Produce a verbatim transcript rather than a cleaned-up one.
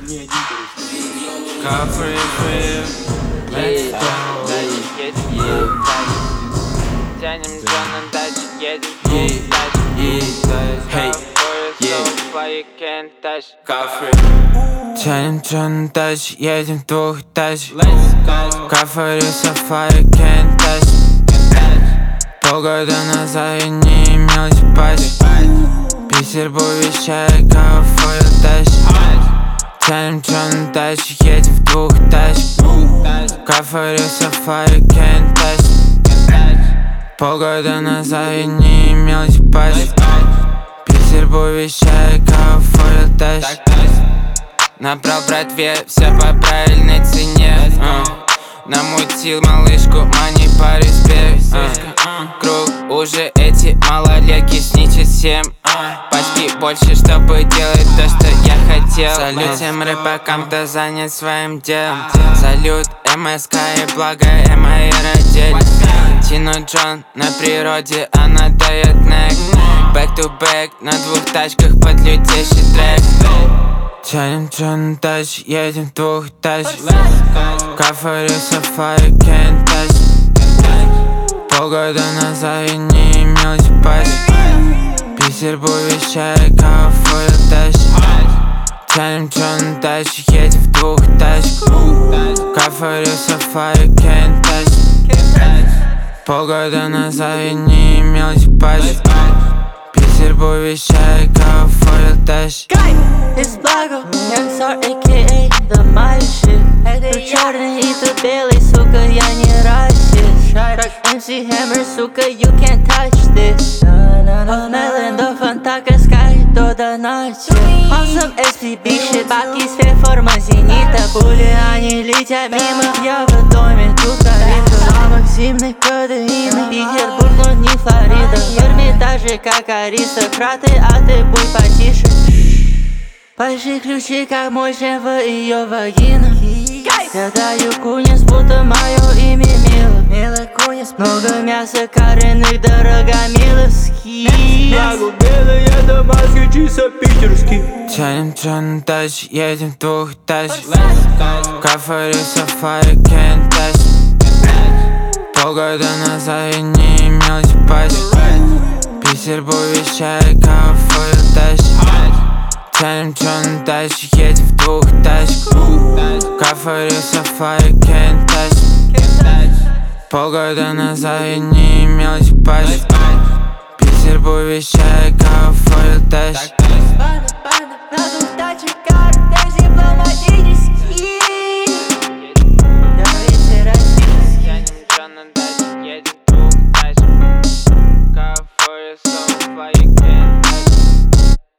не один короче. Кафе, let's go. Тянем джон на даче, едем в даче. Hey, yeah. кафе. Тянем джон на даче, едем в двухэтажек. Кафе, сафари, can't touch. Полгода назад я не имел типаж. Питер был вещает, кафе, тащит. Тянем джон на даче, едем в двухэтажек. Кафе, сафари, can't touch. Полгода назад я не имел типаж. Питер был вещает, кафе, тащит. Набрал братве, все по правильной цене. uh. Намутил малышку, мани по респект. uh. Круг уже эти малолетки сничат всем. Пачки больше, чтобы делать то, что я хотел. Салют всем рэпакам, кто занят своим делом. Салют МСК и благо мои родители. Тину Джон на природе, она дает нек. Back to back, на двух тачках под лютейший трек. Тянем джон на даче, едем в двухэтажек. Кафе, сафари, can't touch. Полгода назад я не имел типаж. Питер был вещает, кафе, тащит. Тянем джон на даче, едем в двухэтажек. Кафе, сафари, can't touch. Полгода назад я не имел типаж. Питер был вещает, кафе, тащит. Из благо, Youngstar, а ка а The Maya shit. Тут черный и тут белый, сука, я не расист. эм си Hammer, сука, you can't touch this. От Мелен до Фонтака, Sky до Донати. Awesome эс пи би shit, бабки сфер, форма зенита. Пули, они летят мимо, я в доме, тут калитка. Запах зимной кодеина, Петербург, но не Флорида. В Эрмитаже, как аристократы, а ты будь потише. Большие ключи, как мой член в ее вагину. Я даю кунис, будто мое имя Мила. Мила кунис, много мяса, коренных, дорогомиловских. Могу белые дамаски, чисто питерский. Тянем джон на даче, едем в двухэтажек. Кафе, сафари, can't touch. Полгода назад я не имел типаж. Питер был вещает, кафе, тащит. Тянем джон на даче, едем в двухэтажек. Кафе, сафари, can't touch. Полгода назад я не имел типаж. Питер был вещает, кафе, тащит. На двух тачек, кортеж дипломатический. Тянем джон на даче.